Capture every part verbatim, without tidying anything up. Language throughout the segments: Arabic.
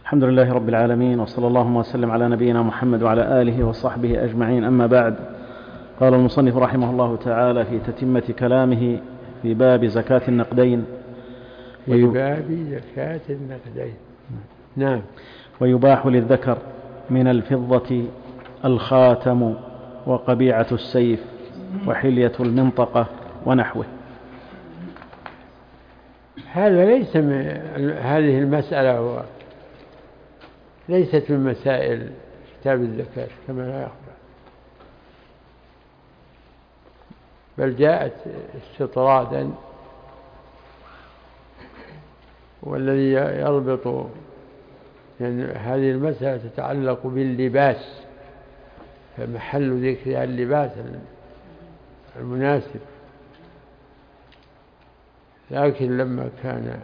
الحمد لله رب العالمين، وصلى الله وسلم على نبينا محمد وعلى آله وصحبه أجمعين، أما بعد. قال المصنف رحمه الله تعالى في تتمة كلامه في باب زكاة النقدين في باب زكاة النقدين. نعم. ويباح للذكر من الفضة الخاتم وقبيعة السيف وحلية المنطقة ونحوه. هذا ليس من هذه المسألة هو ليست من مسائل كتاب الزكاة كما لا يخفى، بل جاءت استطرادا، والذي يربط يعني هذه المسألة تتعلق باللباس، فمحل ذكرها اللباس المناسب. لكن لما كان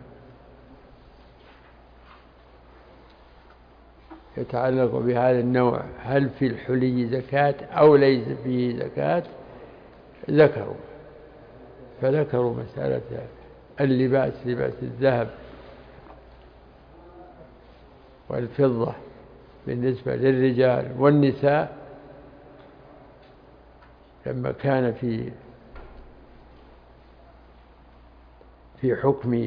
يتعلق بهذا النوع، هل في الحلي زكاة أو ليس فيه زكاة، ذكروا فذكروا مسألة اللباس، لباس الذهب والفضة بالنسبة للرجال والنساء، لما كان في في حكم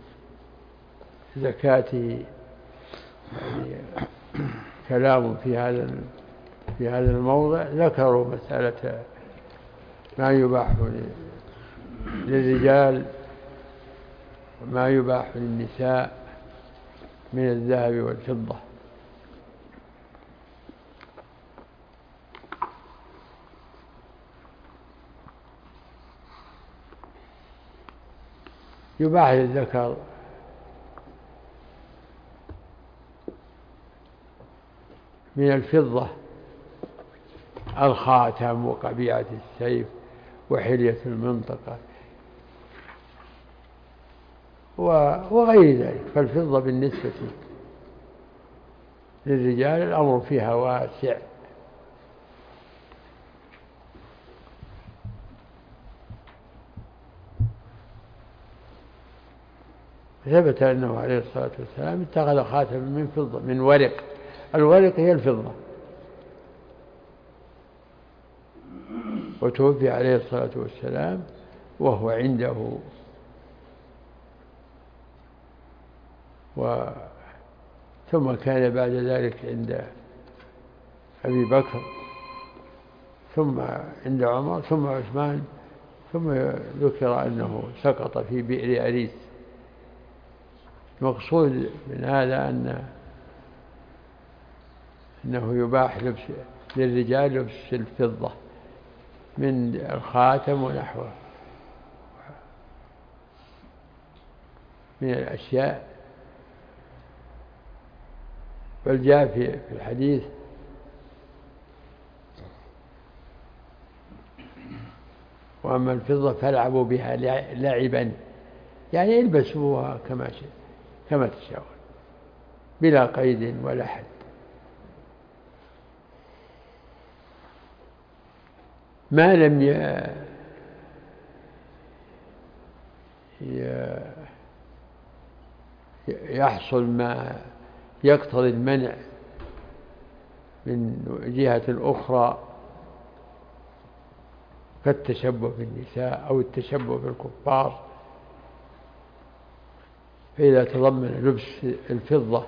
زكاته يعني كلام في هذا في هذا الموضع، ذكروا مسألة ما يباح للرجال وما يباح للنساء من الذهب والفضة. يباح للذكر من الفضة الخاتم وقبيعة السيف وحلية المنطقة وغير ذلك. فالفضة بالنسبة للرجال الأمر فيها واسع، ثبت أنه عليه الصلاة والسلام اتخذ خاتم من فضة من ورق. الورق هي الفضة، وتوفي عليه الصلاة والسلام وهو عنده، و ثم كان بعد ذلك عند أبي بكر، ثم عند عمر، ثم عثمان، ثم ذكر أنه سقط في بئر أريس. المقصود من هذا أن أنه يباح لبس للرجال لبس الفضة من الخاتم ونحوه من الأشياء. بل جاء في الحديث وأما الفضة فالعبوا بها لعبا، يعني يلبسوها كما كما تشاءون بلا قيد ولا حد. ما لم يحصل ما يقتضي المنع من جهة أخرى كالتشبه بالنساء أو التشبه بالكفار، فإذا تضمن لبس الفضة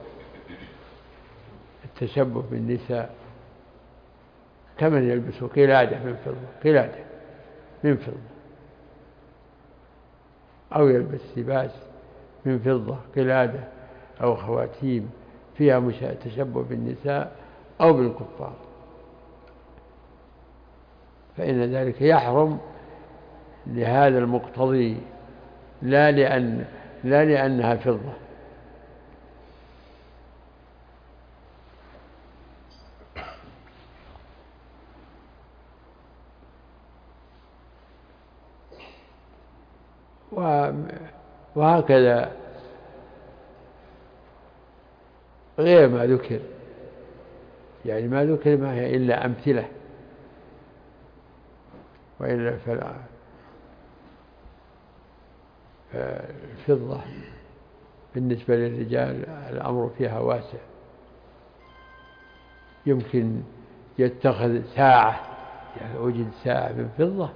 التشبه بالنساء كمن يلبس قلادة من فضة قلادة من فضة أو يلبس لباس من فضة قلادة أو خواتيم فيها تشبه بالنساء أو بالكفار، فإن ذلك يحرم لهذا المقتضي، لا لأن لا لأنها فضة. وهكذا غير ما ذكر، يعني ما ذكر ما هي إلا أمثلة، وإلا فالفضة بالنسبة للرجال الأمر فيها واسع. يمكن يتخذ ساعة، يعني وجد ساعة من فضة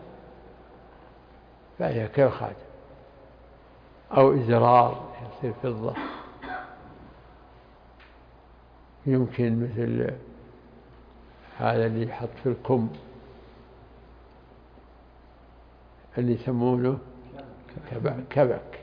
فهي كالخاتم، أو إزرار يصير فضة. يمكن مثل هذا اللي يحط في الكم اللي يسمونه كبك, كبك.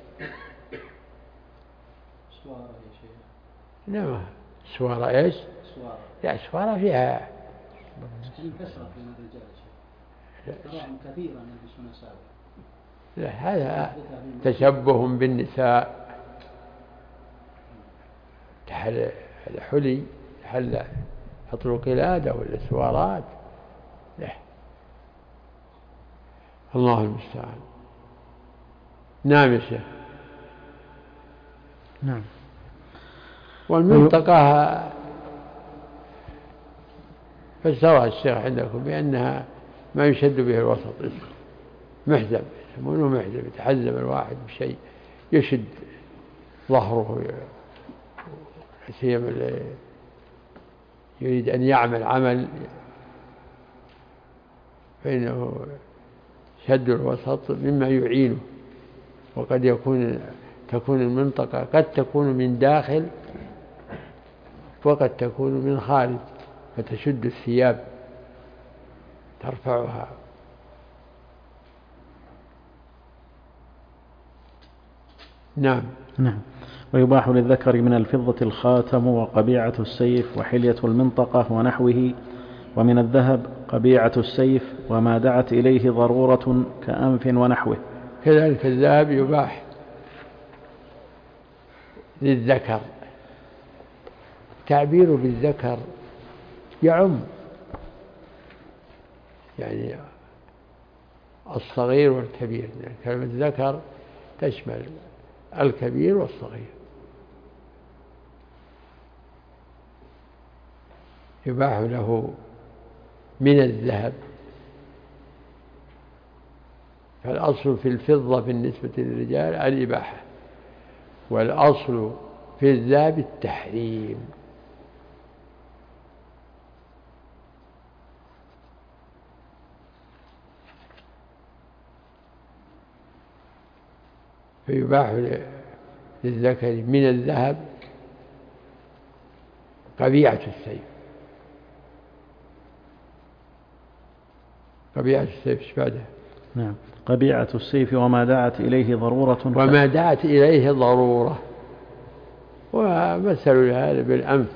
سوارة يا شيخ. نعم سوارة إيش؟ سوارة. لا سوارة فيها كثرة بين الرجال يا شيخ، تراهم كثيرا يلبسون ساوي. لا هذا تشبه بالنساء، تحل الحلي تحل حط له قلادة ولا سوارات. لا الله المستعان. نعم يا شيخ. نعم. والمنطقة فسرها الشيخ عندكم بأنها ما يشد به الوسط، محزم، يسمونه محزم، يتحزم الواحد بشيء يشد ظهره، سيما اللي يريد أن يعمل عمل فإنه شد الوسط مما يعينه. وقد يكون تكون المنطقة قد تكون من داخل وقد تكون من خارج، فتشد الثياب ترفعها. نعم. نعم. ويباح للذكر من الفضة الخاتم وقبيعة السيف وحلية المنطقة ونحوه، ومن الذهب قبيعة السيف وما دعت إليه ضرورة كأنف ونحوه. كذلك الذهب يباح للذكر. تعبير بالذكر يعم، يعني الصغير والكبير، يعني كلمة ذكر تشمل الكبير والصغير. يباح له من الذهب، فالأصل في الفضة بالنسبة للرجال الإباحة، والأصل في الذهب التحريم. فيباح للذكر من الذهب قبيعة السيف. قبيعة السيف ايش بعده؟ نعم. قبيعة السيف وما دعت إليه ضرورة. وما دعت إليه ضرورة. ومثل هذا بالأنف،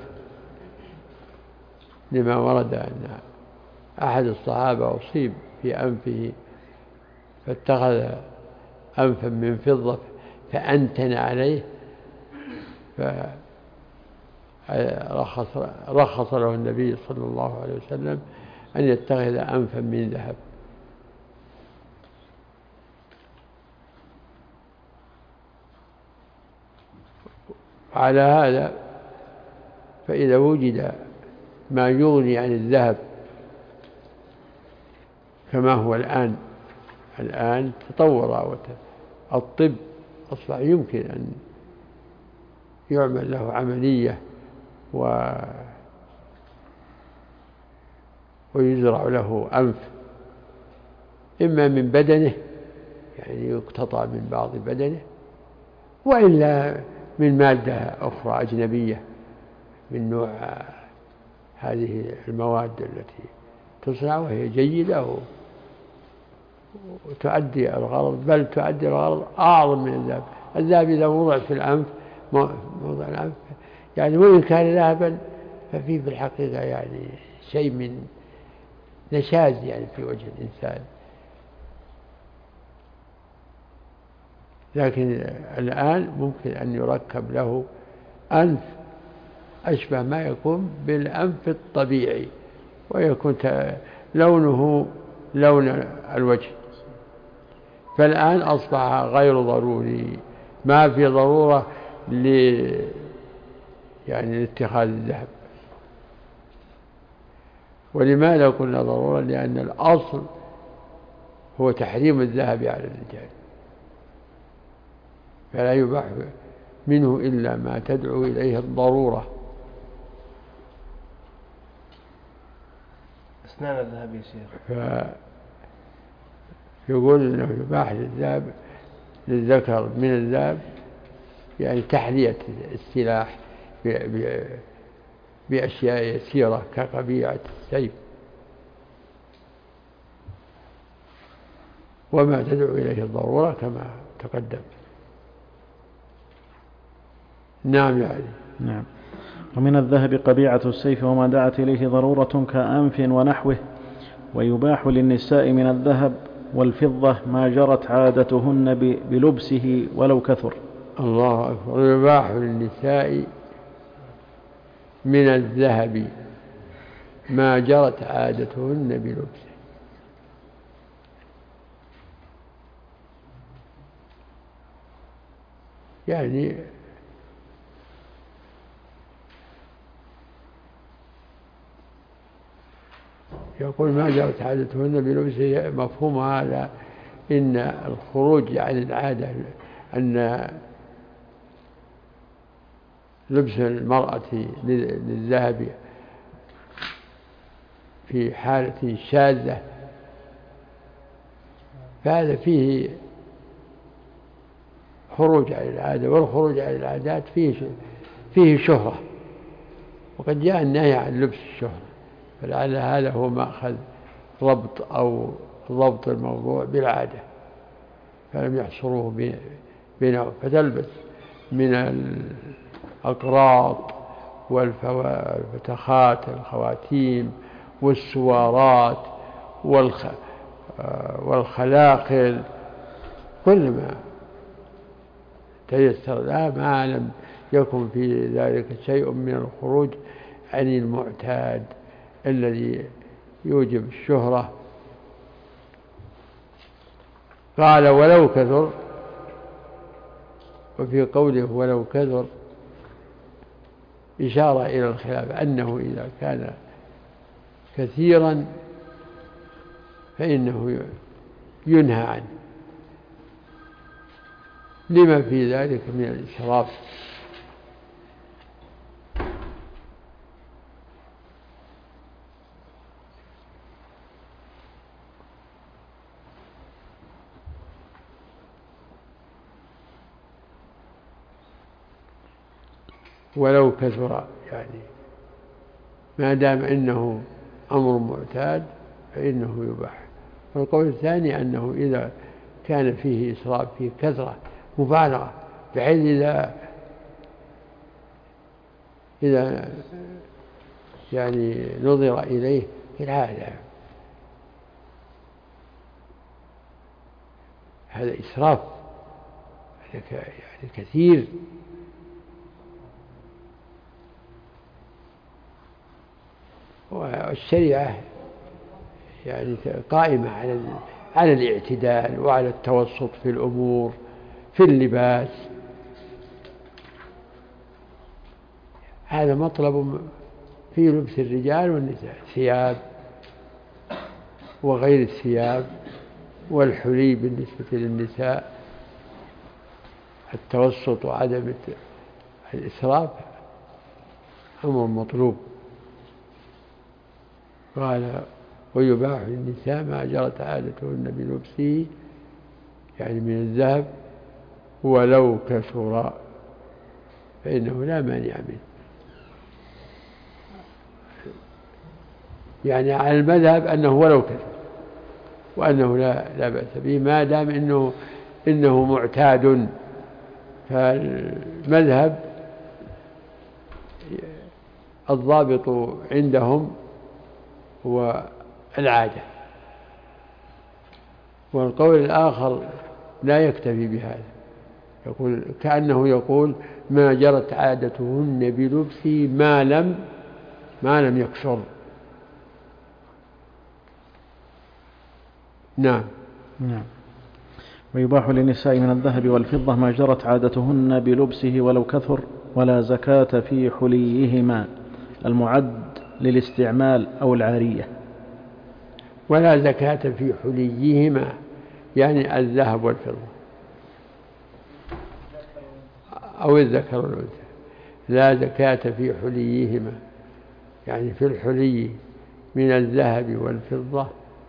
لما ورد أن أحد الصحابة أصيب في أنفه فاتخذ أنفا من فضة فأنتن عليه، فرخص رخص له النبي صلى الله عليه وسلم أن يتخذ أنفا من ذهب. على هذا فإذا وجد ما يغني عن الذهب كما هو الآن، الآن تطور الطب، أصبح يمكن أن يعمل له عملية و ويزرع له أنف، إما من بدنه يعني يقتطع من بعض بدنه، وإلا من مادة أخرى أجنبية من نوع هذه المواد التي تصنع وهي جيدة وتؤدي الغرض، بل تؤدي الغرض أعظم من الذهب. الذهب إذا وضع في الأنف موضع الأنف يعني وإن كان ذهبا ففيه في الحقيقة يعني شيء من نشاز يعني في وجه الإنسان. لكن الآن ممكن أن يركب له أنف أشبه ما يكون بالأنف الطبيعي، ويكون لونه لون الوجه. فالآن أصبح غير ضروري، ما في ضرورة ل يعني لاتخاذ الذهب. ولماذا قلنا ضرورة؟ لأن الأصل هو تحريم الذهب على الرجال، فلا يباح منه إلا ما تدعو إليه الضرورة. أسنان الذهب يا شيخ. فيقول إنه يباح للذهب للذكر من الذهب يعني تحلية السلاح بأشياء يسيرة كقبيعة السيف وما تدعو إليه الضرورة كما تقدم. نعم يعني نعم. ومن الذهب قبيعة السيف وما دعت إليه ضرورة كأنف ونحوه. ويباح للنساء من الذهب والفضة ما جرت عادتهن بلبسه ولو كثر. الله أكبر. يباح للنساء من الذهب ما جرت عادتهن بلبسه، يعني يقول ما جرت عادتهن بلبسه، مفهوم هذا إن الخروج عن العادة أن لبس المرأة للذهب في حالة شاذة فهذا فيه خروج عن العادة، والخروج عن العادات فيه فيه شهرة، وقد جاء النهي عن لبس الشهرة، فلعل هذا هو مأخذ ضبط أو ضبط الموضوع بالعادة، فلم يحصروه بينه. فتلبس من الأقراط والفتخات الخواتيم والسوارات والخ... والخلاقل كل ما تيسر لها ما لم يكن في ذلك شيء من الخروج عن المعتاد الذي يوجب الشهرة. قال ولو كثر، وفي قوله ولو كثر إشارة إلى الخلاف أنه إذا كان كثيرا فإنه ينهى عنه لما في ذلك من الإسراف. ولو كثر يعني ما دام إنه أمر معتاد فإنه يباح. والقول الثاني أنه إذا كان فيه إسراف فيه كثرة مبالغة بحيث إذا إذا يعني نظر إليه في العادة هذا إسراف، هذا يعني كثير. والشريعة يعني قائمة على على الاعتدال وعلى التوسط في الأمور في اللباس. هذا مطلب في لبس الرجال والنساء، ثياب وغير الثياب والحلي بالنسبة للنساء، التوسط وعدم الإسراف أمر مطلوب. قال ويباح للنساء ما جرت عادتهن بلبسه يعني من الذهب ولو كثر فإنه لا مانع منه. يعني على المذهب أنه ولو كثر وأنه لا لا بأس به ما دام إنه إنه معتاد. فالمذهب الضابط عندهم هو العادة، والقول الآخر لا يكتفي بهذا، يقول كأنه يقول ما جرت عادتهن بلبسه ما لم ما لم يكثر. نعم. نعم. ويباح للنساء من الذهب والفضة ما جرت عادتهن بلبسه ولو كثر، ولا زكاة في حليهما المعد للاستعمال أو العارية. ولا زكاة في حليهما يعني الذهب والفضة أو الذكر والأنثى، لا زكاة في حليهما يعني في الحلي من الذهب والفضة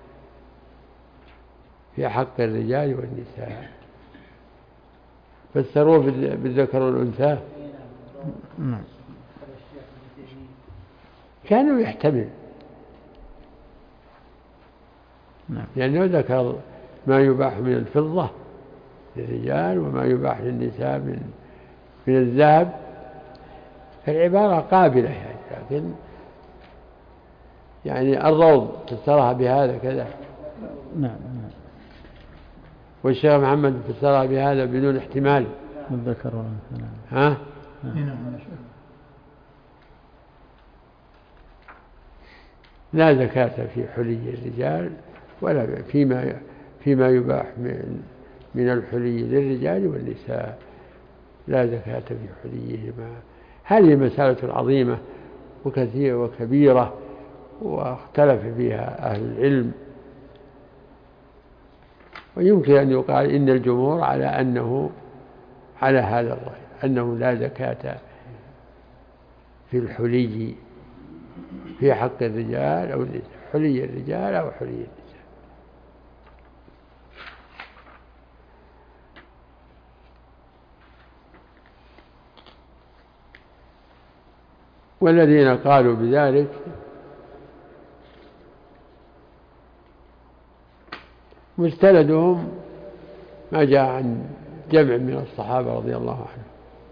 في حق الرجال والنساء. فسروه بالذكر والأنثى. كانوا يحتمل، لأنه ذكر ما يباح من الفضة للرجال وما يباح للنساء من من الذهب، فالعبارة قابلة يعني، لكن يعني الروض فسرها بهذا كذا. نعم. والشيخ محمد فسرها بهذا بدون احتمال. الذكر والأنثى. ها؟ نعم. لا زكاة في حلي الرجال ولا فيما فيما يباح من من الحلي للرجال والنساء، لا زكاة في حليهما. هذه مسألة عظيمة وكثيرة وكبيرة، واختلف فيها أهل العلم، ويمكن أن يقال إن الجمهور على أنه على هذا الرأي، أنه لا زكاة في الحلي في حق الرجال أو النساء، حلي الرجال أو حلي النساء. والذين قالوا بذلك مستندهم ما جاء عن جمع من الصحابة رضي الله عنهم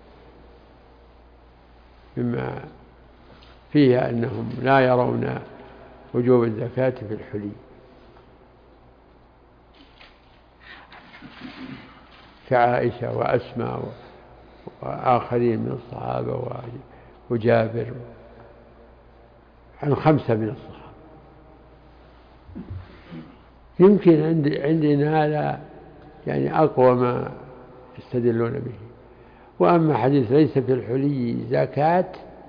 مما فيها أنهم لا يرون وجوب الزكاة في الحلي، كعائشة وأسماء وآخرين من الصحابة وجابر، عن خمسة من الصحابة. يمكن عندنا هذا يعني أقوى ما يستدلون به. وأما حديث ليس في الحلي زكاة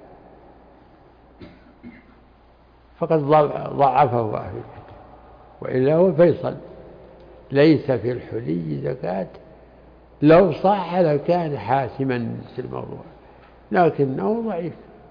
فقد ضعفه أهل الكتاب، وإلا هو فيصل، ليس في الحلي زكاة لو صح لكان حاسما في الموضوع، لكنه ضعيف.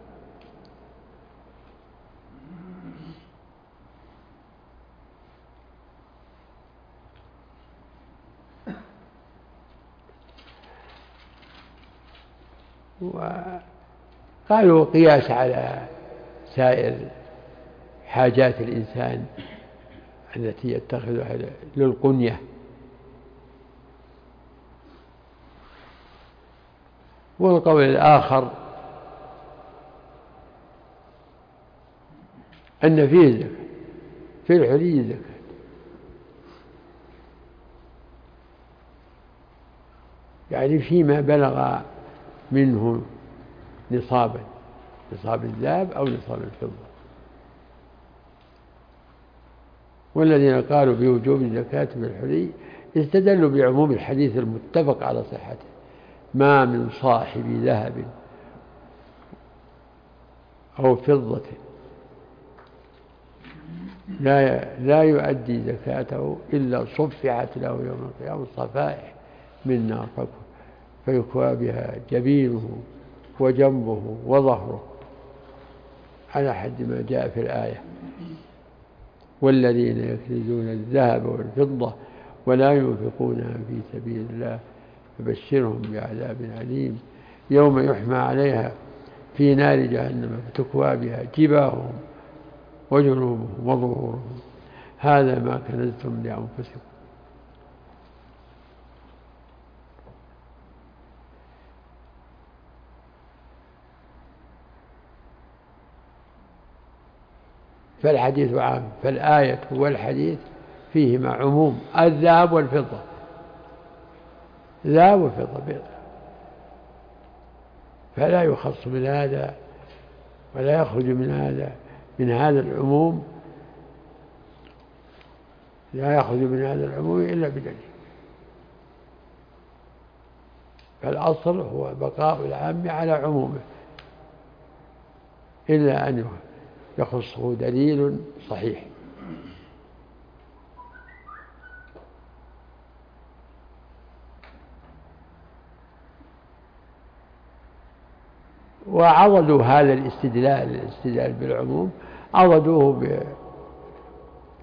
وقالوا قياس على سائر حاجات الإنسان التي يتخذها للقنية. والقول الآخر أن فيه زكاة، في الحلي زكاة، يعني فيما بلغ منه نصابا، نصاب الذهب أو نصاب الفضة. والذين قالوا بوجوب الزكاة في الحلي استدلوا بعموم الحديث المتفق على صحته: ما من صاحب ذهب أو فضة لا لا يؤدي زكاته إلا صفحت له يوم القيامة صفائح من نار فيكوى بها جبينه وجنبه وظهره، على حد ما جاء في الآية: والذين يكنزون الذهب والفضة ولا ينفقونها في سبيل الله فبشرهم بعذاب أليم يوم يحمى عليها في نار جهنم فتكوى بها جباههم وجنوبهم وظهورهم هذا ما كنزتم لأنفسكم. فالحديث عام، فالآية والحديث فيهما عموم الذهب والفضة، ذهب والفضة بيض، فلا يخص من هذا ولا يخرج من هذا من هذا العموم، لا يخرج من هذا العموم إلا بدليل. فالأصل هو بقاء العام على عمومه إلا أن يخصه دليل صحيح. وعضدوا هذا الاستدلال الاستدلال بالعموم، عضدوه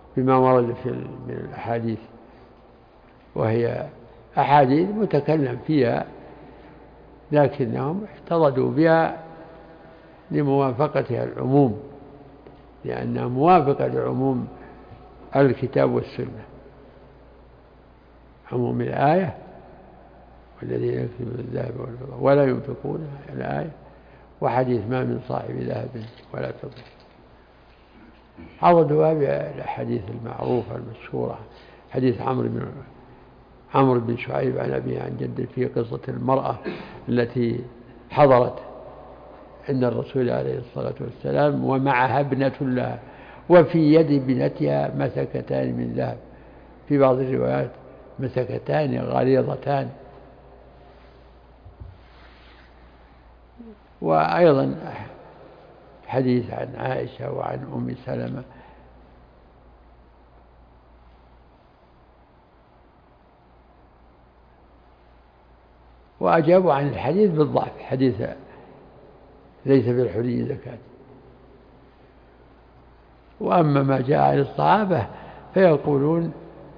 بما ورد في من الأحاديث، وهي أحاديث متكلم فيها، لكنهم احتضدوا بها لموافقتها العموم، لأنها موافقة لعموم الكتاب والسنة، عموم الآية والذين يكتبون الذهب والفضة ولا ينفقونها الآية، وحديث ما من صاحب ذهب ولا فضة. عوضوا بالأحاديث المعروفة المشهورة، حديث عمرو بن عمرو بن شعيب عن أبيه عن جده في قصة المرأة التي حضرت عند الرسول عليه الصلاة والسلام ومعها ابنة لها، وفي يد ابنتها مسكتان من ذهب، في بعض الروايات مسكتان غليظتان. وأيضا حديث عن عائشة وعن أم سلمة وأجابوا عن الحديث بالضعف، حديث ليس في الحلي زكاة. وأما ما جاء عن الصحابة فيقولون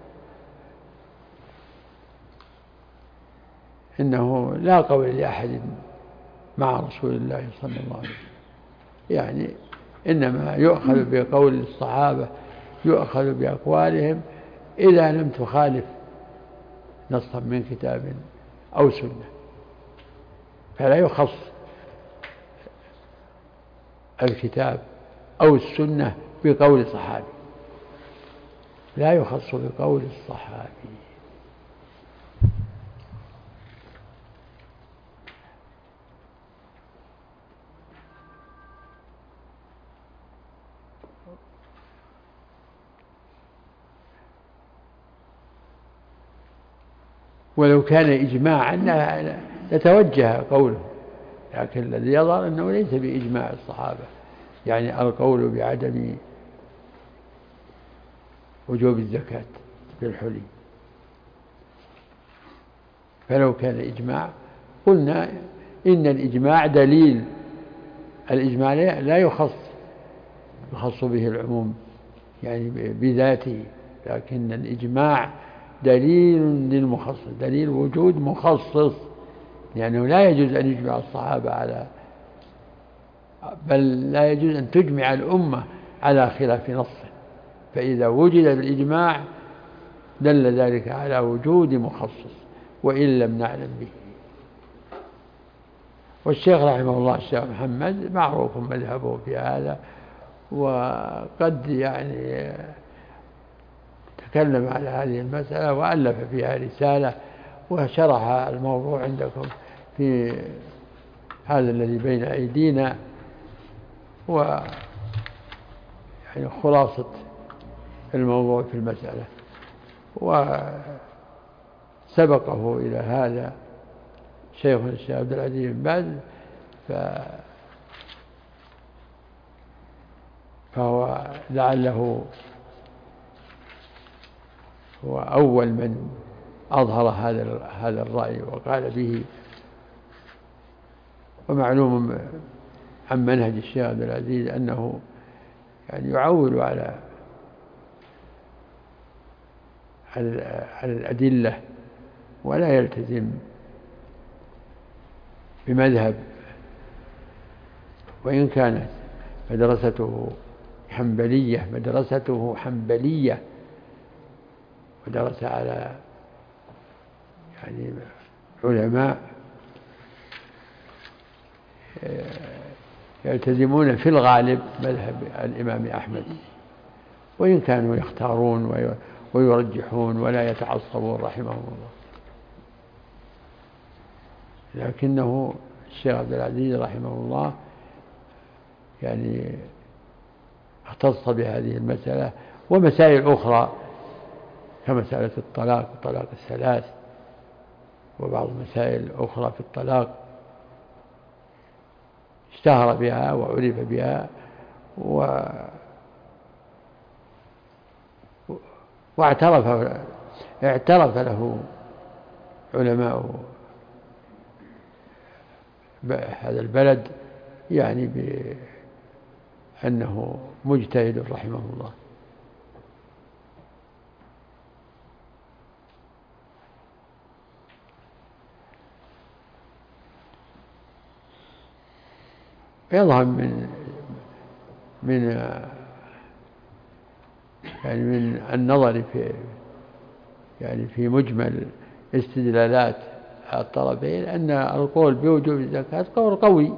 إنه لا قول لأحد مع رسول الله صلى الله عليه وسلم، يعني إنما يؤخذ بقول الصحابة، يؤخذ بأقوالهم إذا لم تخالف نصا من كتاب أو سنة، فلا يخص الكتاب أو السنة بقول صحابي، لا يخص بقول الصحابي. ولو كان إجماعا لتوجه قوله، لكن الذي يظهر أنه ليس بإجماع الصحابة، يعني القول بعدم وجوب الزكاة في الحلي. فلو كان إجماع قلنا إن الإجماع دليل، الإجماع لا يخص يخص به العموم يعني بذاته، لكن الإجماع دليل للمخصص، دليل وجود مخصص، لأنه لا يجوز أن يجمع الصحابة على، بل لا يجوز أن تجمع الأمة على خلاف نصه، فإذا وجد الإجماع دل ذلك على وجود مخصص وإن لم نعلم به. والشيخ رحمه الله الشيخ محمد معروف مذهبه في هذا، وقد يعني تكلم على هذه المسألة وألف فيها رسالة وشرح الموضوع عندكم في هذا الذي بين أيدينا، و يعني خلاصة الموضوع في المسألة. وسبقه إلى هذا شيخنا الشيخ عبد العزيز بن باز، فهو لعله هو أول من أظهر هذا هذا الرأي وقال به. ومعلوم عن منهج الشيخ عبد العزيز أنه يعني يعول على على الأدلة ولا يلتزم بمذهب، وإن كانت مدرسته حنبلية مدرسته حنبلية ودرس على يعني علماء يلتزمون في الغالب مذهب الإمام أحمد، وإن كانوا يختارون ويرجحون ولا يتعصبون رحمهم الله، لكنه الشيخ عبد العزيز رحمه الله يعني اختص بهذه المسألة ومسائل أخرى كمسألة الطلاق وطلاق الثلاث وبعض المسائل الأخرى في الطلاق اشتهر بها وعرف بها، و واعترف اعترف له علماء هذا البلد يعني بأنه مجتهد رحمه الله. يظهر من من يعني من النظر في يعني في مجمل استدلالات الطرفين أن القول بوجوب الزكاة قول قوي.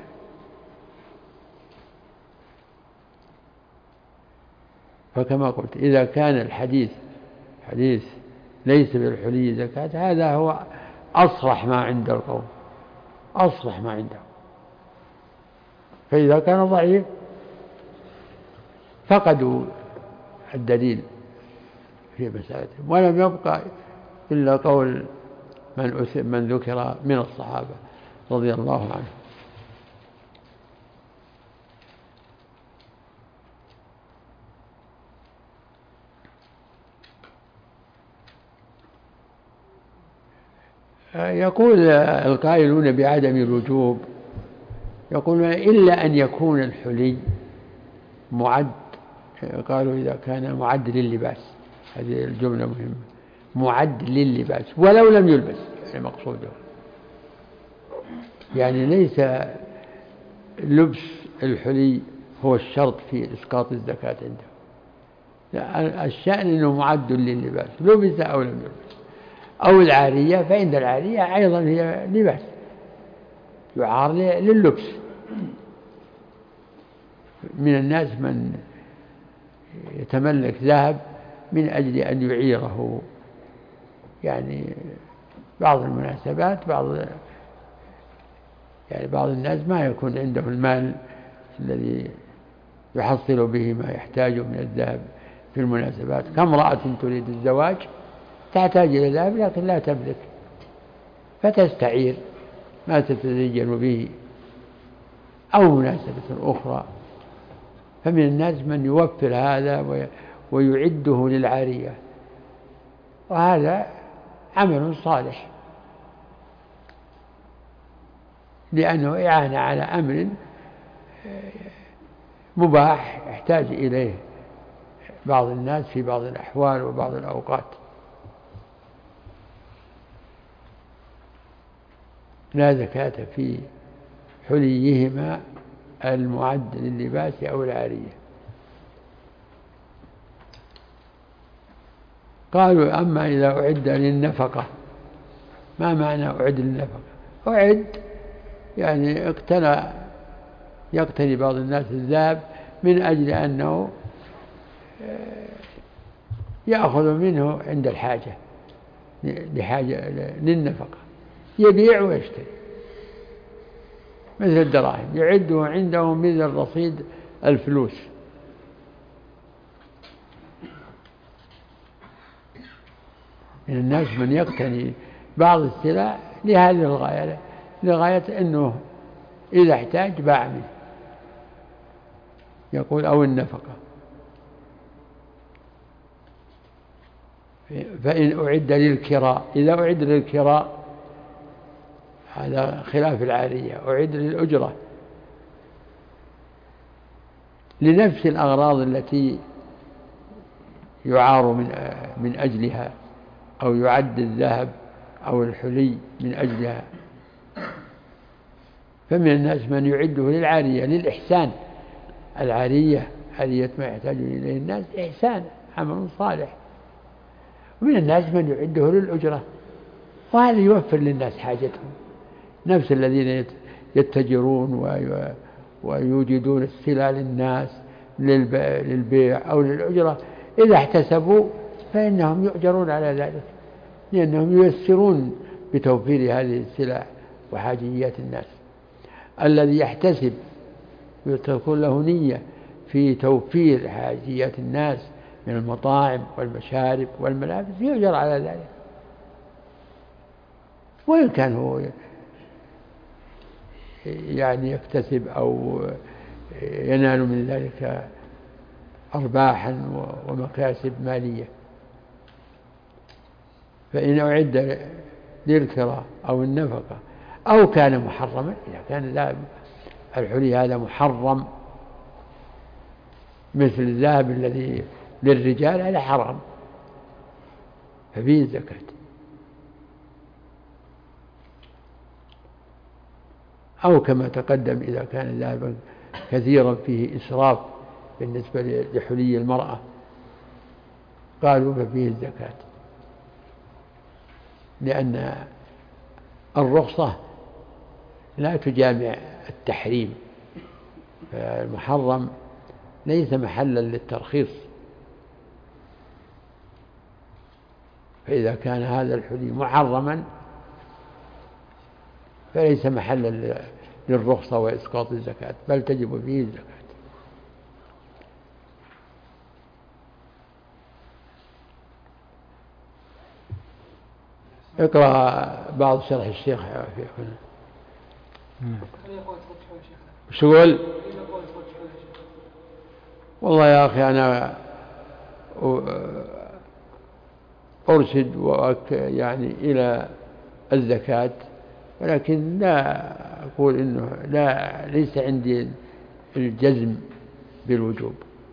فكما قلت إذا كان الحديث حديث ليس بالحلي زكاة هذا هو أصرح ما عند القوم، أصرح ما عنده. فإذا كان ضعيف فقدوا الدليل في مسألتهم، ولم يبقى إلا قول من, من ذكر من الصحابة رضي الله عنهم. يقول القائلون بعدم الوجوب يقولون إلا أن يكون الحلي معد، قالوا إذا كان معد لللباس، هذه الجملة مهمة، معد لللباس ولو لم يلبس، يعني مقصوده يعني ليس لبس الحلي هو الشرط في إسقاط الزكاة عنده، الشأن أنه معد لللباس لبس أو لم يلبس. أو العارية، فإن العارية أيضا هي لباس يعار لللبس. من الناس من يتملك ذهب من أجل أن يعيره، يعني بعض المناسبات، بعض يعني بعض الناس ما يكون عنده المال الذي يحصل به ما يحتاجه من الذهب في المناسبات، كامرأة تريد الزواج تحتاج إلى ذهب لكن لا تملك فتستعير ما تتزين به أو مناسبة أخرى. فمن الناس من يوفر هذا ويعده للعارية، وهذا عمل صالح لأنه إعانة على أمر مباح يحتاج إليه بعض الناس في بعض الأحوال وبعض الأوقات. لا زكاة في حليهما المعد لللباس أو العارية. قالوا أما إذا أعد للنفقة، ما معنى أعد للنفقة؟ أعد يعني اقتنى يقتني بعض الناس الذهب من أجل أنه يأخذ منه عند الحاجة لحاجة للنفقة، يبيع ويشتري مثل الدراهم، يعده عنده مثل رصيد الفلوس. من الناس من يقتني بعض السلع لهذه الغاية، لغاية أنه إذا احتاج باع منه، يقول أو النفقة. فإن أعد للكراء، إذا أعد للكراء هذا خلاف العارية، أعد للأجرة لنفس الأغراض التي يعار من من أجلها، أو يعد الذهب أو الحلي من أجلها. فمن الناس من يعده للعارية للإحسان، العارية عارية ما يحتاج إليه الناس إحسان عمل صالح. ومن الناس من يعده للأجرة، وهذا يوفر للناس حاجتهم، نفس الذين يتجرون ويوجدون السلع للناس للبيع أو للأجرة، إذا احتسبوا فإنهم يؤجرون على ذلك، لأنهم ييسرون بتوفير هذه السلع وحاجيات الناس. الذي يحتسب وتكون له نية في توفير حاجيات الناس من المطاعم والمشارب والملابس يؤجر على ذلك، وإن كان هو يعني يكتسب أو ينال من ذلك أرباحا ومكاسب مالية. فإن أعد للكراء أو النفقة أو كان محرما، إذا كان الحلي هذا محرم مثل الذهب الذي للرجال هذا حرام ففيه الزكاة. أو كما تقدم إذا كان ذهبا كثيرا فيه إسراف بالنسبة لحلي المرأة قالوا ففيه الزكاة، لأن الرخصة لا تجامع التحريم، فالمحرم ليس محلا للترخيص، فإذا كان هذا الحلي محرما فليس محلا للرخصة وإسقاط الزكاة، بل تجب فيه الزكاة. اقرأ بعض شرح الشيخ في هنا. وش يقول؟ والله يا أخي أنا أرشد وأك يعني إلى الزكاة، ولكن لا أقول إنه لا ليس عندي الجزم بالوجوب،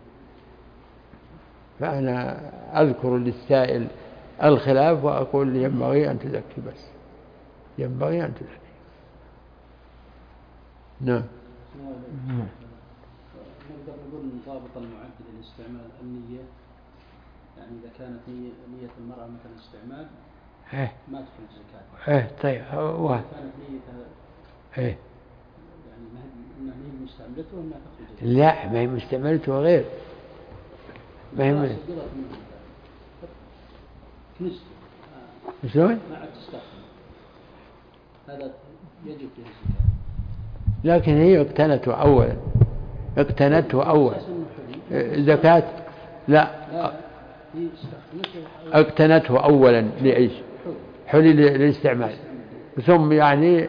فأنا أذكر للسائل الخلاف وأقول ينبغي أن تزكي، بس ينبغي أن تزكي. نعم. نقدر نقول إن ضابط المعدل للاستعمال النية، يعني إذا كانت نية المرأة مثلا استعمال إيه ما تخرج زكاة. إيه طيب هو كانت نيتها إيه يعني ما هي مستعملته ولا تخرج زكاة؟ لا، ما هي مستعملته غير ما هي من شلون؟ ما عاد تستخدم، هذا يجب فيه الزكاة. لكن هي اقتنته أولا، اقتنته أولا زكاة لا, لا. اقتنته أولا لإيش؟ حلي للاستعمال، ثم يعني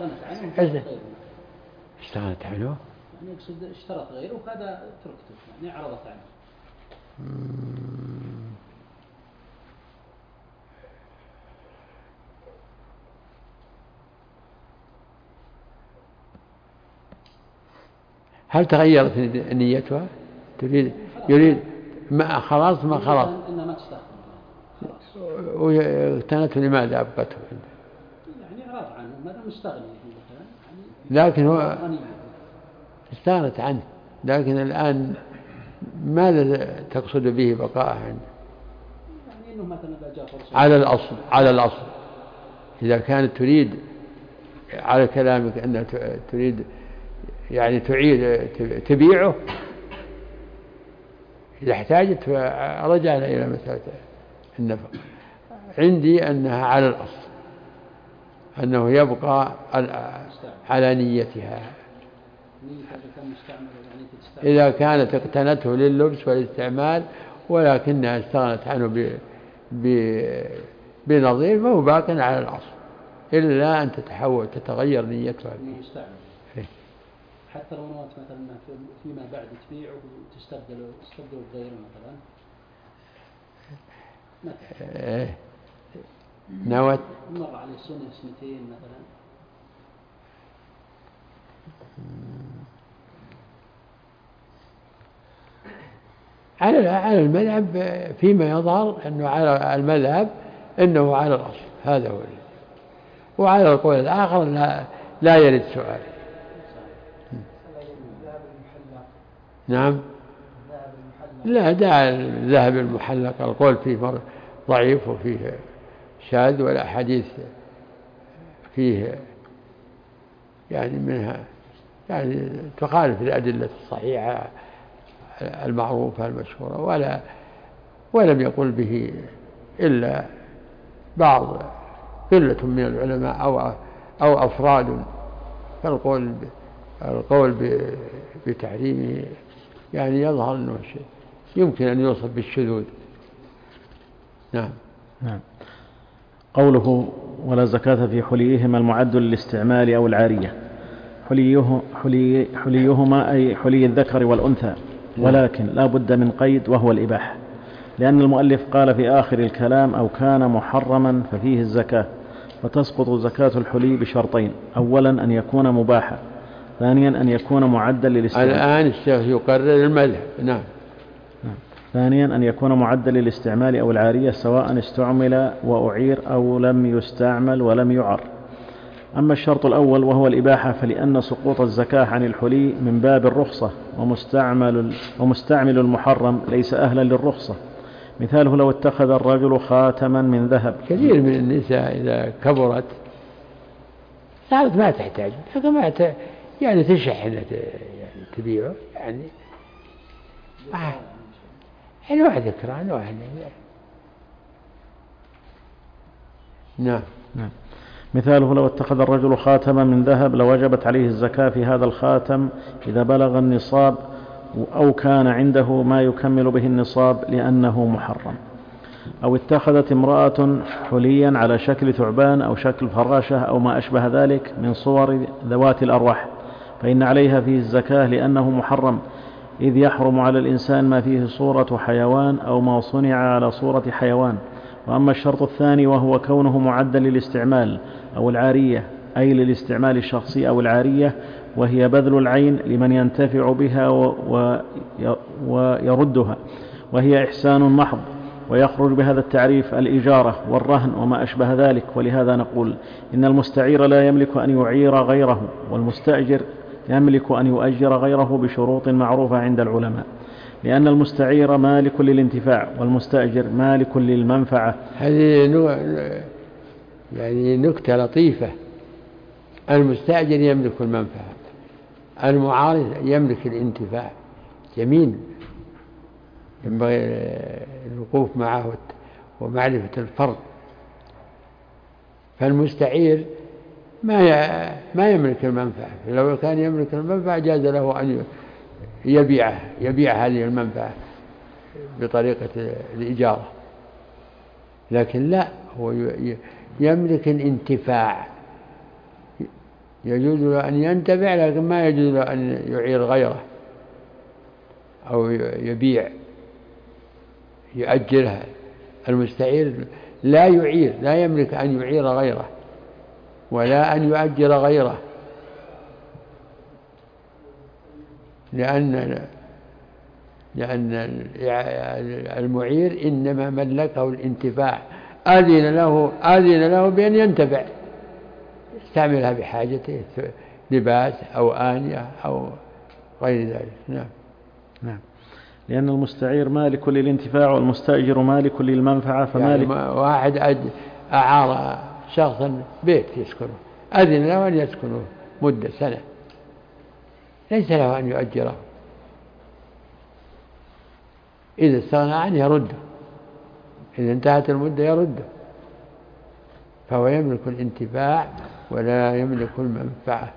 اشتغلت عنه، يعني يقصد اشترط غيره وهذا تركته، يعني عرضت عنه. هل تغيرت نيتها؟ تريد يريد ما خلاص ما خلاص إنما تستخدم خلاص، واقتنته لماذا أبقته؟ يعني عرض عنه ماذا مستغني مثلا، لكن هو استغنت عنه، لكن الآن ماذا تقصد به بقاءه عنه؟ يعني إنه مثلا إذا جاء فرصة على الأصل، على الأصل إذا كانت تريد على كلامك أن تريد يعني تعيد تبيعه، إذا احتاجت رجعنا إلى مسألة النفقة. عندي أنها على الأصل، أنه يبقى على نيتها إذا كانت اقتنته لللبس والاستعمال، ولكنها استغنت عنه بنظير فهو باق على الأصل، إلا أن تتحول تتغير نيتها فيه. حتى لو نوت مثلا فيما بعد تبيعه وتستبدله تستبدله بغيره مثلا مثلا نوت مر عليه سنة سنتين مثلا. على على المذهب فيما يظهر أنه على المذهب أنه على الأصل، هذا هو. وعلى القول الآخر لا لا يرد سؤال. نعم. لا داعي الذهب المحلق، القول فيه ضعيف وفيه شاذ، والأحاديث فيه يعني منها يعني تخالف الأدلة الصحيحة المعروفة المشهورة، ولا ولم يقل به إلا بعض قلة من العلماء أو أو أفراد، فالقول القول بتحريمه يعني يظهر أنه شيء يمكن أن يوصف بالشذوذ. نعم. نعم. قوله ولا زكاة في حليهما المعد للاستعمال أو العارية، حليه حلي حليهما أي حلي الذكر والأنثى، ولكن لا بد من قيد وهو الإباحة، لأن المؤلف قال في آخر الكلام أو كان محرما ففيه الزكاة، وتسقط زكاة الحلي بشرطين: أولا أن يكون مباحا، ثانيا أن يكون معدا للاستعمال. الآن الشيخ يقرر المذهب. نعم. نعم. ثانيا أن يكون معدا للاستعمال أو العارية، سواء استعمل وأعير أو لم يستعمل ولم يعر. أما الشرط الأول وهو الإباحة فلأن سقوط الزكاة عن الحلي من باب الرخصة، ومستعمل, ومستعمل المحرم ليس أهلا للرخصة. مثاله لو اتخذ الرجل خاتما من ذهب. كثير من النساء إذا كبرت صارت ما تحتاج، ما ت... يعني تشح يعني تبيعه يعني آه. نوع ذكرى نوع يعني. نعم. نعم. مثاله لو اتخذ الرجل خاتما من ذهب لوجبت عليه الزكاة في هذا الخاتم إذا بلغ النصاب أو كان عنده ما يكمل به النصاب لأنه محرم. أو اتخذت امرأة حليا على شكل ثعبان أو شكل فراشة أو ما أشبه ذلك من صور ذوات الأرواح فإن عليها فيه الزكاة لأنه محرم، إذ يحرم على الإنسان ما فيه صورة حيوان أو ما صنع على صورة حيوان. وأما الشرط الثاني وهو كونه معدا للاستعمال أو العارية، أي للاستعمال الشخصي أو العارية، وهي بذل العين لمن ينتفع بها ويردها، وهي إحسان محض، ويخرج بهذا التعريف الإجارة والرهن وما أشبه ذلك. ولهذا نقول إن المستعير لا يملك أن يعير غيره، والمستأجر يملك أن يؤجر غيره بشروط معروفة عند العلماء، لأن المستعير مالك للانتفاع والمستأجر مالك للمنفعة. هذه يعني نكتة لطيفة. المستأجر يملك المنفعة، المعارض يملك الانتفاع. جميل، ينبغي الوقوف معه ومعرفة الفرق. فالمستعير ما ما يملك المنفعة، لو كان يملك المنفعة جاز له أن يبيعه يبيع هذه المنفعة بطريقة الإجارة، لكن لا، هو يملك الانتفاع، يجوز له أن ينتفع لكن ما يجوز له أن يعير غيره أو يبيع يؤجرها. المستعير لا يعير، لا يملك أن يعير غيره ولا أن يؤجر غيره، لأن لأن المعير إنما ملكه الانتفاع، أذن له أذن له بأن ينتفع، يستعملها بحاجته، لباس أو آنية أو غير ذلك. نعم. نعم. لأن المستعير مالك للانتفاع والمستأجر مالك للمنفعة. فمالك يعني واحد أعار شخصا بيت يسكنه، أذن له أن يسكنه مدة سنة، ليس له أن يؤجره، إذا استغنى عنه يرده، إذا انتهت المدة يرده، فهو يملك الانتفاع ولا يملك المنفعة.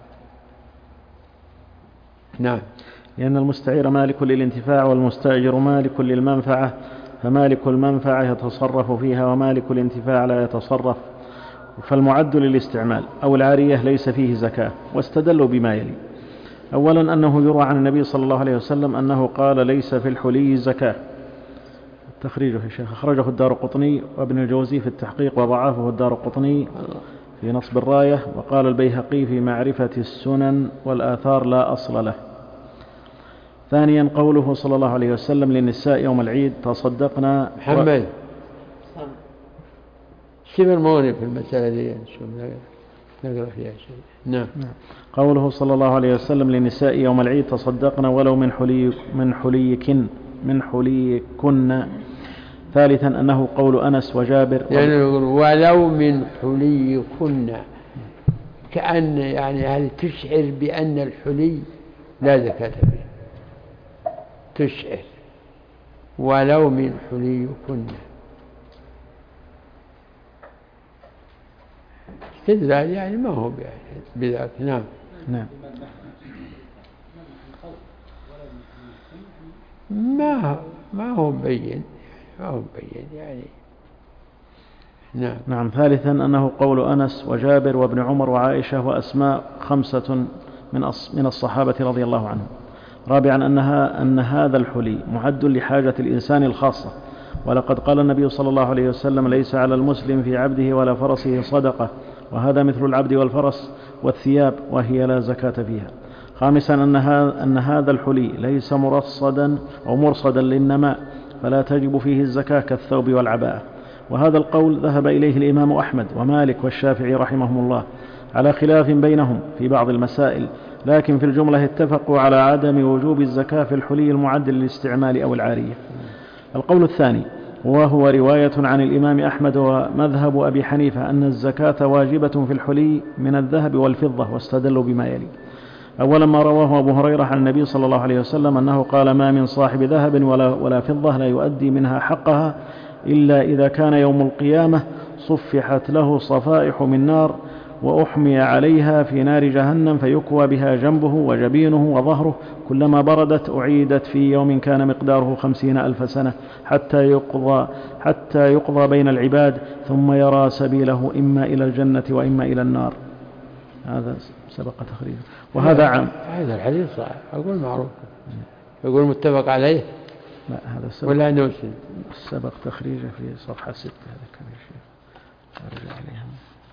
نعم. لأن المستعير مالك للانتفاع والمستأجر مالك للمنفعة، فمالك المنفعة يتصرف فيها ومالك الانتفاع لا يتصرف. فالمعد للاستعمال أو العارية ليس فيه زكاة، واستدلوا بما يلي. أولا أنه يروى عن النبي صلى الله عليه وسلم أنه قال ليس في الحلي زكاة. تخريجه يا شيخ أخرجه الدارقطني وابن الجوزي في التحقيق وضعفه الدارقطني في نصب الراية، وقال البيهقي في معرفة السنن والآثار لا أصل له. ثانيا قوله صلى الله عليه وسلم للنساء يوم العيد تصدقنا. محمد سمر موني في المسألة دي نقرأ فيها شيء. نعم. قوله صلى الله عليه وسلم للنساء يوم العيد تصدقنا ولو من حلي من حليكن من حليكن. ثالثا أنه قول أنس وجابر، يعني يقول ولو من حليكن، كأن يعني هذه تشعر بأن الحلي لا زكاة فيه، تشعر ولو من حليكن، استدلال يعني ما هو بذلك. نعم. نعم. ما ما هو مبين ما هو مبين يعني. نعم. نعم. ثالثا أنه قول أنس وجابر وابن عمر وعائشة وأسماء خمسة من من الصحابة رضي الله عنهم. رابعا أنها أن هذا الحلي معد لحاجة الإنسان الخاصة، ولقد قال النبي صلى الله عليه وسلم ليس على المسلم في عبده ولا فرسه صدقة، وهذا مثل العبد والفرس والثياب وهي لا زكاة فيها. خامسا أن هذا الحلي ليس مرصدا أو مرصدا للنماء، فلا تجب فيه الزكاة كالثوب والعباءة. وهذا القول ذهب إليه الإمام أحمد ومالك والشافعي رحمهم الله، على خلاف بينهم في بعض المسائل، لكن في الجملة اتفقوا على عدم وجوب الزكاة في الحلي المعد للاستعمال أو العارية. القول الثاني وهو رواية عن الإمام أحمد ومذهب أبي حنيفة أن الزكاة واجبة في الحلي من الذهب والفضة، واستدلوا بما يلي: أولا ما رواه أبو هريرة عن النبي صلى الله عليه وسلم أنه قال: ما من صاحب ذهب ولا, ولا فضة لا يؤدي منها حقها إلا إذا كان يوم القيامة صفحت له صفائح من نار وأحمي عليها في نار جهنم فيكوى بها جنبه وجبينه وظهره، كلما بردت أعيدت في يوم كان مقداره خمسين ألف سنة حتى يقضى, حتى يقضى بين العباد، ثم يرى سبيله إما إلى الجنة وإما إلى النار. هذا سبق تخريجه. وهذا عام. هذا الحديث صحيح، أقول معروف، يقول متفق عليه. لا هذا سبق ولا نوسي سبق تخريجه في صفحة ستة. هذا كان الشيخ أرجع عليها.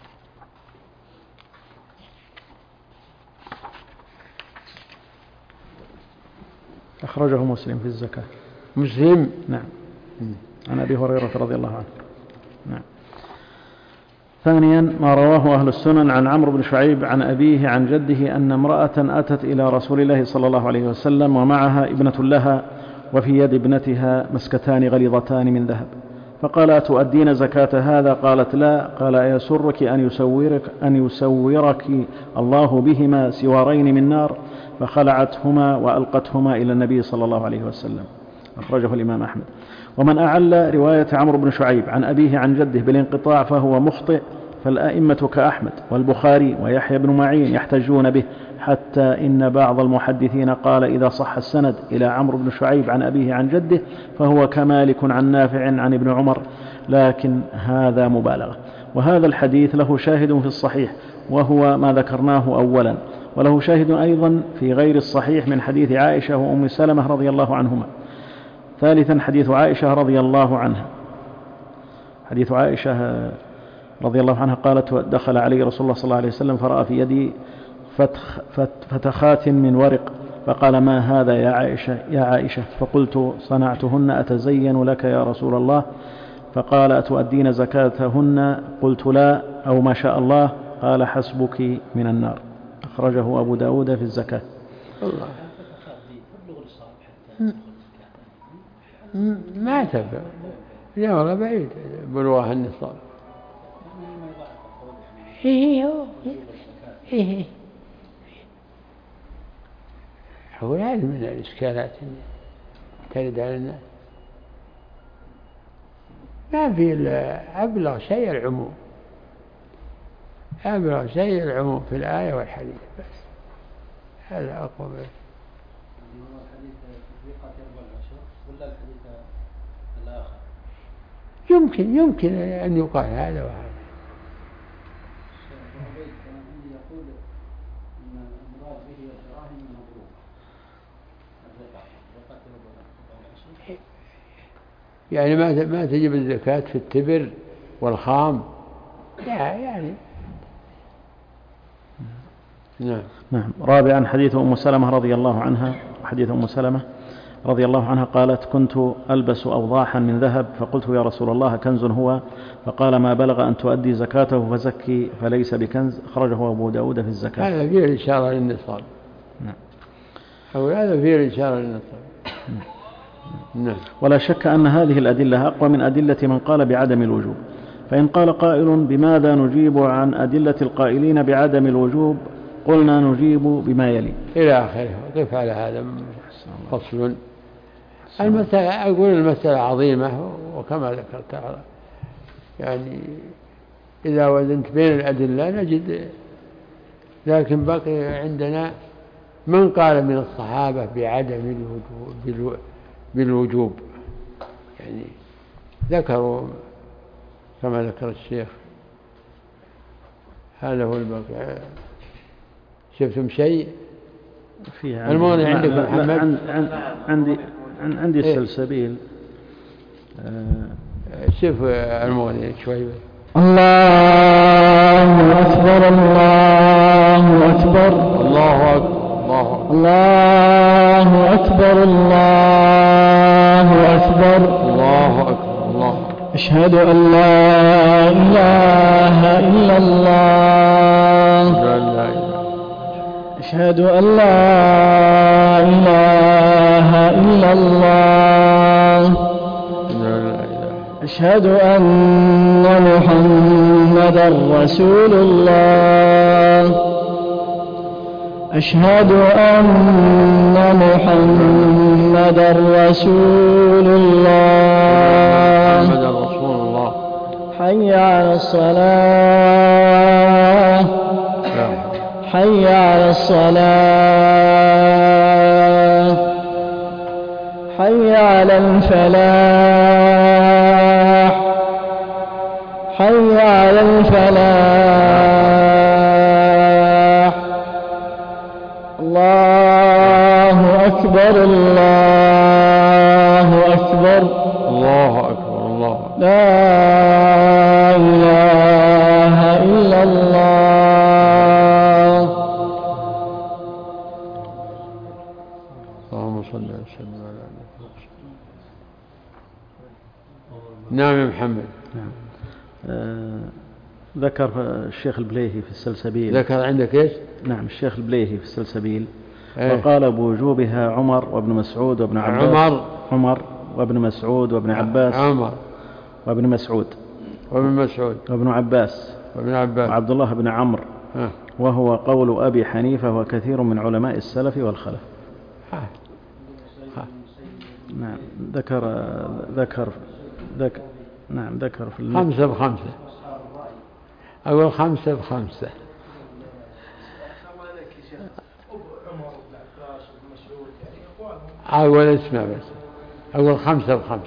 أخرجه مسلم في الزكاة. مسلم؟ نعم، عن أبي هريرة رضي الله عنه. نعم. ثانيا ما رواه أهل السنن عن عمرو بن شعيب عن أبيه عن جده أن امرأة أتت إلى رسول الله صلى الله عليه وسلم ومعها ابنة لها وفي يد ابنتها مسكتان غليظتان من ذهب، فقال: أتؤدين زكاة هذا؟ قالت: لا. قال: أيسرك أن يسورك, أن يسورك الله بهما سوارين من نار؟ فخلعتهما وألقتهما إلى النبي صلى الله عليه وسلم. أخرجه الإمام أحمد. ومن أعل رواية عمرو بن شعيب عن أبيه عن جده بالانقطاع فهو مخطئ، فالأئمة كأحمد والبخاري ويحيى بن معين يحتجون به، حتى إن بعض المحدثين قال: إذا صح السند إلى عمرو بن شعيب عن أبيه عن جده فهو كمالك عن نافع عن ابن عمر، لكن هذا مبالغة. وهذا الحديث له شاهد في الصحيح وهو ما ذكرناه أولا، وله شاهد أيضا في غير الصحيح من حديث عائشة وأم سلمة رضي الله عنهما. ثالثا حديث عائشة رضي الله عنها، حديث عائشة رضي الله عنها قالت: دخل علي رسول الله صلى الله عليه وسلم فرأى في يدي فتخ فتخات من ورق، فقال: ما هذا يا عائشة يا عائشة؟ فقلت: صنعتهن أتزين لك يا رسول الله. فقال: أتؤدين زكاتهن؟ قلت: لا، أو ما شاء الله. قال: حسبك من النار. أخرجه أبو داود في الزكاة. الله. ما تفع يا والله بعيد بلوغها النصاب. إيه إيه هو هذا من الإشكالات ترد على الناس. ما في أبلغ شيء العموم، أبلغ شيء العموم في الآية والحديث بس، هذا أقوى منه. يمكن يمكن أن يقال هذا وهذا. يعني ما ما تجب الزكاة في التبر والخام يعني. نعم. نعم. رابعا حديث أم سلمة رضي الله عنها. حديث أم سلمة رضي الله عنها قالت: كنت ألبس أوضاحا من ذهب، فقلت: يا رسول الله كنز هو؟ فقال: ما بلغ أن تؤدي زكاته فزكي فليس بكنز. أخرجه أبو داود في الزكاة. هذا فيه الإشارة للنصاب. نعم. أو هذا فيه الإشارة للنصاب. نعم. ولا شك أن هذه الأدلة أقوى من أدلة من قال بعدم الوجوب. فإن قال قائل: بماذا نجيب عن أدلة القائلين بعدم الوجوب؟ قلنا: نجيب بما يلي إلى آخره. وقف على هذا فصل. المسألة أقول المسألة عظيمة، وكما ذكرت يعني إذا وزنت بين الأدلة نجد، لكن بقي عندنا من قال من الصحابة بعدم الوجوب بالوجوب، يعني ذكروا كما ذكر الشيخ. هذا هو البقي. شفتم شيء فيها المغني عندك محمد؟ عن عن عندي عن عندي السلسبيل. آه شوف المغني شوي. الله أكبر الله أكبر الله أكبر الله أكبر الله أكبر الله أكبر الله أشهد أن لا إله إلا الله أشهد أن لا إله إلا الله أشهد أن محمدا رسول الله أشهد أن محمدا رسول الله حي على الصلاة حي على الصلاة حي على الفلاح حي على الفلاح الله أكبر الله أكبر الله أكبر الله لا إله إلا الله. اللهم صل وسلم على نبينا. نعم يا محمد. نعم. آه ذكر الشيخ البليهي في السلسبيل. ذكر عندك ايش؟ نعم الشيخ البليهي في السلسبيل. ايه؟ وقال بوجوبها عمر وابن مسعود وابن عباس. عمر عمر وابن مسعود وابن عباس. عمر وابن مسعود وابن مسعود وابن عباس وابن عباس وعبد الله بن عمرو. وهو قول أبي حنيفة وكثير من علماء السلف والخلف. ها. ها. نعم ذكر ذكر ذكر نعم ذكر في المثل. خمسة بخمسة. أقول خمسة بخمسة. أقول اسمع بس. أقول خمسة بخمسة.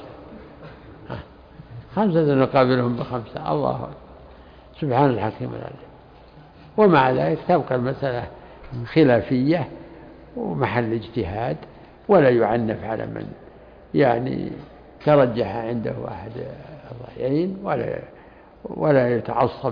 خمسة نقابلهم بخمسة. الله أكبر. سبحان الحكيم العليم. ومع ذلك تبقى المسألة خلافية ومحل اجتهاد، ولا يعنف على من يعني ترجح عنده واحد الرأيين، ولا ولا يتعصب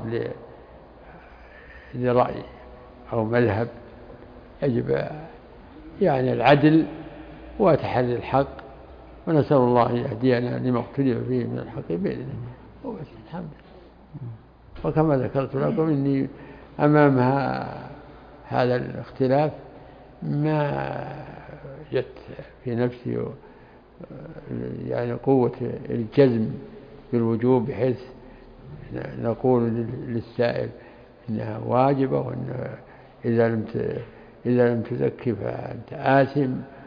لرأي أو مذهب. يجب يعني العدل وتحري الحق، ونسأل الله أن يهدينا لما اختلف فيه من الحق بإذنه. الحمد لله. وكما ذكرت لكم إني أمام هذا الاختلاف ما جت في نفسي يعني قوة الجزم بالوجوب، بحيث نقول للسائل إنها واجبة، وإن إذا لم إذا لم تزكي فأنت آثم،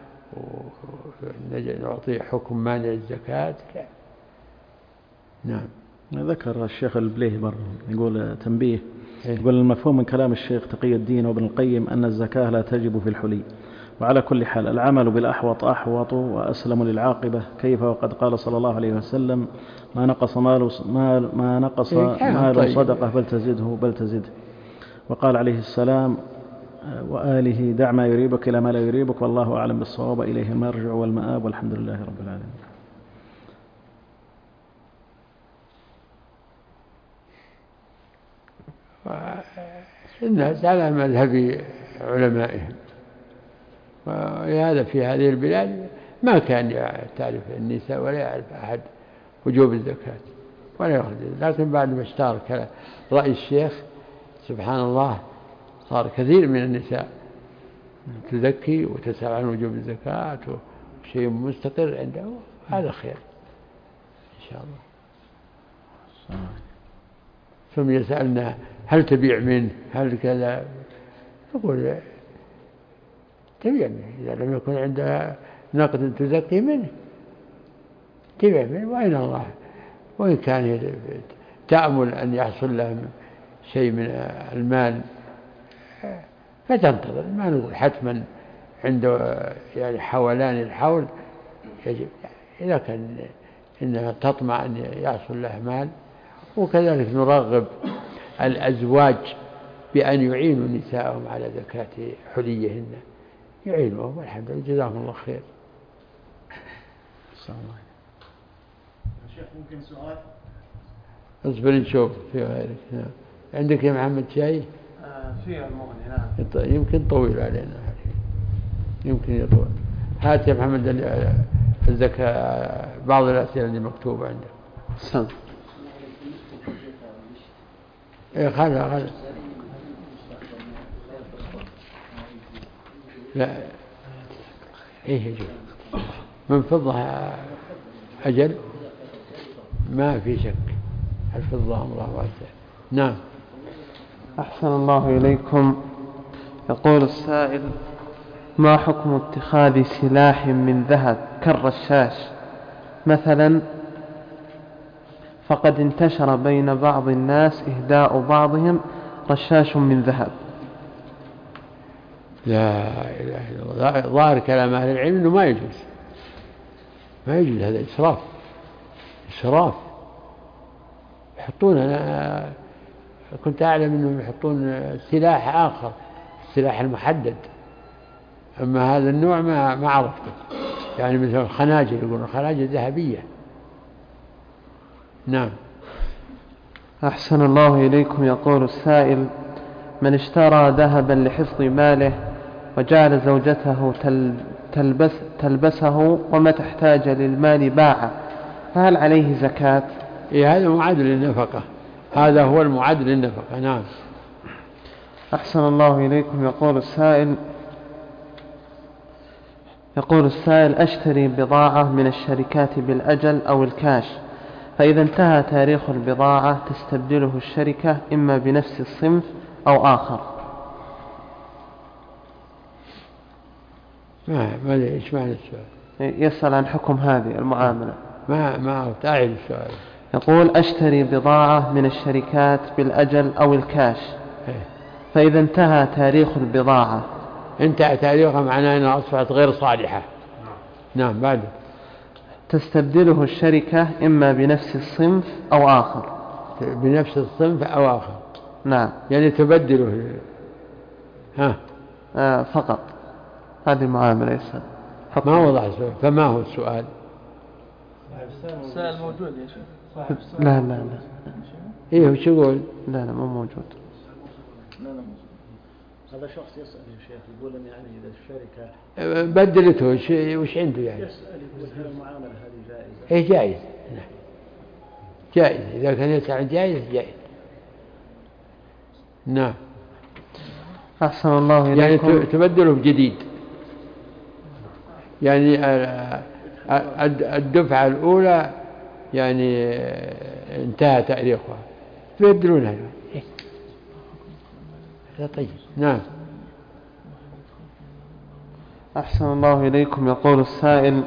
ونعطيه حكم مانع الزكاة. نعم. ذكر الشيخ البليهي برضه يقول تنبيه، يقول المفهوم من كلام الشيخ تقي الدين وابن القيم أن الزكاة لا تجب في الحلي، وعلى كل حال العمل بالأحوط أحوط وأسلم للعاقبة، كيف وقد قال صلى الله عليه وسلم ما نقص مال ما نقص مال صدقة بل تزده بل تزده. وقال عليه السلام وآله دع ما يريبك إلى ما لا يريبك والله أعلم بالصواب، إليه المرجع والمآب والحمد لله رب العالمين. الناس على مذهب علمائهم، وهذا في هذه البلاد ما كان تعرف النساء ولا يعرف أحد وجوب الزكاة ولا يخرج، لكن بعد ما اشتهر رأي الشيخ سبحان الله صار كثير من النساء تزكي وتسأل عن وجوب الزكاة وشيء مستقر عنده. هذا خير إن شاء الله. ثم يسألنا هل تبيع منه هل كذا، نقول تبيع منه إذا لم يكن عندها نقد تزكي منه تبيع منه، وإن الله وإن كان تأمل أن يحصل له شيء من المال فتنتظر، ما نقول حتما عنده يعني حولان الحول يجب، إذا كان إنها تطمع أن يحصل له مال. وكذلك نرغب الأزواج بأن يعينوا نساءهم على زكاة حليهن، يعينوهم والحمد لله جزاهم الله خير. السلام عليكم. شيخ ممكن سؤال؟ اصبر نشوف في غيرك. نعم. عندك يا محمد شاي؟ آه في المغني. نعم. يمكن طويل علينا، يمكن يطول. هات يا محمد الزكاة بعض الأسئلة اللي مكتوبة عندك. السلام. إيه خلها خلها لا إيه يجب من فضة أجل ما في شك الفضة أمره واسع. نعم. أحسن الله إليكم. يقول السائل: ما حكم اتخاذ سلاح من ذهب كالرشاش مثلا، فقد انتشر بين بعض الناس إهداء بعضهم رشاش من ذهب؟ لا إله إلا الله. ظاهر كلام أهل العلم أنه ما يجوز، ما يجوز، هذا إسراف إسراف. يحطون، أنا كنت أعلم أنهم يحطون سلاح آخر، السلاح المحدد، أما هذا النوع ما ما عرفته. يعني مثل الخناجر، يقولون الخناجر ذهبية. نعم. أحسن الله إليكم. يقول السائل: من اشترى ذهبا لحفظ ماله وجعل زوجته تلبس تلبسه ومتى احتاج للمال باعه، فهل عليه زكاة؟ إيه هذا معادل للنفقة، هذا هو المعادل للنفقة. نعم. أحسن الله إليكم. يقول السائل يقول السائل: أشتري بضاعة من الشركات بالأجل أو الكاش، فإذا انتهى تاريخ البضاعة تستبدله الشركة إما بنفس الصنف أو آخر. ما ما إيش معنى السؤال؟ يسأل عن حكم هذه المعاملة. ما ما أعرف. أعيد السؤال. يقول: أشتري بضاعة من الشركات بالأجل أو الكاش، فإذا انتهى تاريخ البضاعة انتهى تاريخها معناه أنها أصبحت غير صالحة. نعم. بعد تستبدله الشركة إما بنفس الصنف أو آخر. بنفس الصنف أو آخر. نعم. يعني تبدله. ها. آه فقط هذه المعاملة. يسأل ما وضع السؤال. فما هو السؤال؟ السؤال موجود يا شيخ. لا لا لا. إيه وش يقول؟ لا لا مو موجود. لا لا هذا شخص يسأل يا شيخ، يقول أن يعني إذا الشركة بدلته وش وش عنده يعني؟ يسأل يقول هل المعاملة هذه جائزة؟ إيه جائز. جائز إذا كان يسأل جائز جائز. نعم. أحسن الله إليكم. يعني تبدله بجديد، يعني الدفعة الأولى يعني انتهى تاريخها تبدلونها. هذا طيب. نعم. أحسن الله إليكم. يقول السائل: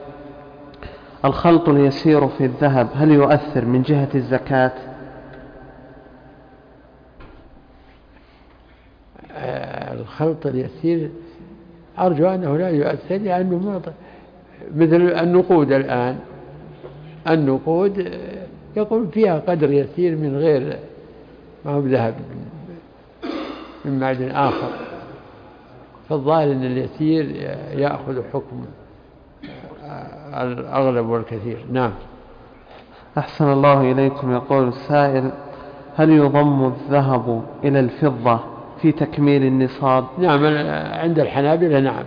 الخلط اليسير في الذهب هل يؤثر من جهة الزكاة؟ الخلط اليسير أرجو أنه لا يؤثر، لأنه مثل النقود الآن، النقود يقول فيها قدر يسير من غير ما هو ذهب، من معدن آخر، فالظاهر أن اليسير يأخذ حكم الأغلب والكثير. نعم. أحسن الله إليكم. يقول السائل: هل يضم الذهب إلى الفضة في تكميل النصاب؟ نعم. عند الحنابلة نعم،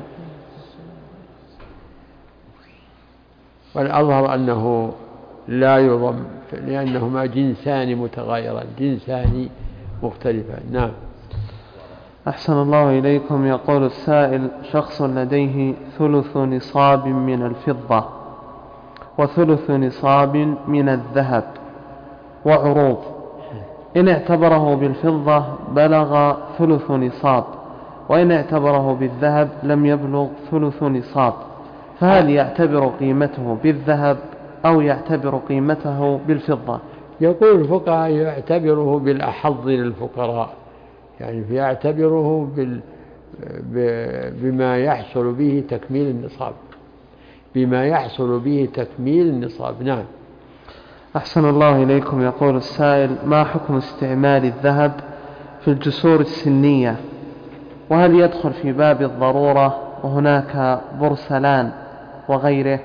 والأظهر أنه لا يضم، لأنهما جنسان متغايران، جنسان مختلفان. نعم. أحسن الله إليكم. يقول السائل: شخص لديه ثلث نصاب من الفضة وثلث نصاب من الذهب وعروض، إن اعتبره بالفضة بلغ ثلث نصاب، وإن اعتبره بالذهب لم يبلغ ثلث نصاب، فهل يعتبر قيمته بالذهب أو يعتبر قيمته بالفضة؟ يقول الفقهاء يعتبره بالأحظ للفقراء، يعني يعتبره بال... بما يحصل به تكميل النصاب، بما يحصل به تكميل النصاب. نعم. أحسن الله إليكم. يقول السائل: ما حكم استعمال الذهب في الجسور السنية، وهل يدخل في باب الضرورة وهناك بورسلان وغيره؟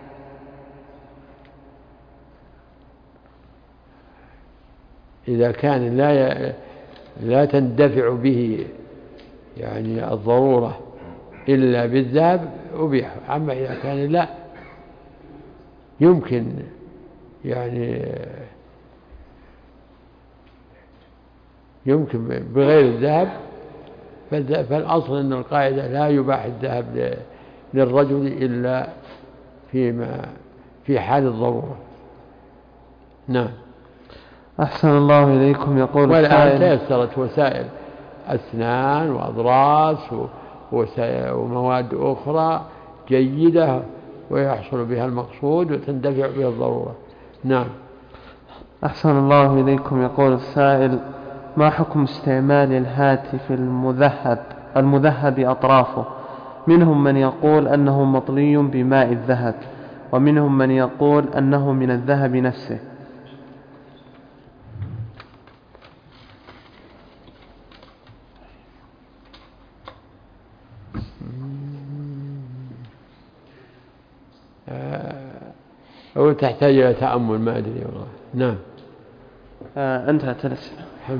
إذا كان لا ي... لا تندفع به يعني الضرورة إلا بالذهب أبيح، أما إذا كان لا يمكن يعني يمكن بغير الذهب، فالأصل أن القاعدة لا يباح الذهب للرجل إلا فيما في حال الضرورة. نعم. أحسن الله إليكم. يقول والآن تيسرت وسائل أسنان وأضراس ومواد أخرى جيدة ويحصل بها المقصود وتندفع بها الضرورة. نعم. أحسن الله إليكم. يقول السائل: ما حكم استعمال الهاتف المذهب المذهب أطرافه؟ منهم من يقول أنه مطلي بماء الذهب، ومنهم من يقول أنه من الذهب نفسه. أو تحتاج إلى تأمل، ما أدري والله. نعم. آه انتهت الأسئلة.